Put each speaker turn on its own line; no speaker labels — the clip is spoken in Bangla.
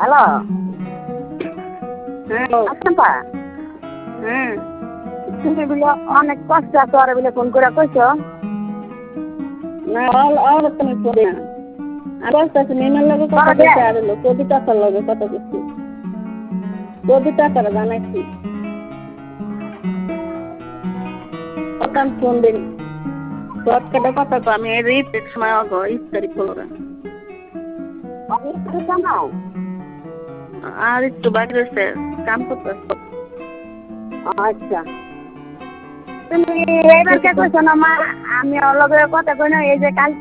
হ্যালো
হ্যাঁ
আচ্ছা
হ্যাঁ
তুমি বলে অনেক কষ্ট আছে আর বলে ফোন করে কইছ
না আর তুমি পড়ে না আর বলতেছি নিমের লগে কত কিছু আর হলো কবিতাটার লগে কত কিছু কবিতাটার জানাইছি কত ফোন দিন কতটা কথা তো আমি এই ঈদের সময় আগে ইফতারি করলাম
অনেক জানাও
আর একটু বাকি রয়েছে কাম করতেছি
আচ্ছা তুমি এইবার কে কইছ না মা আমি অলগে কথা কই না এই যে কাল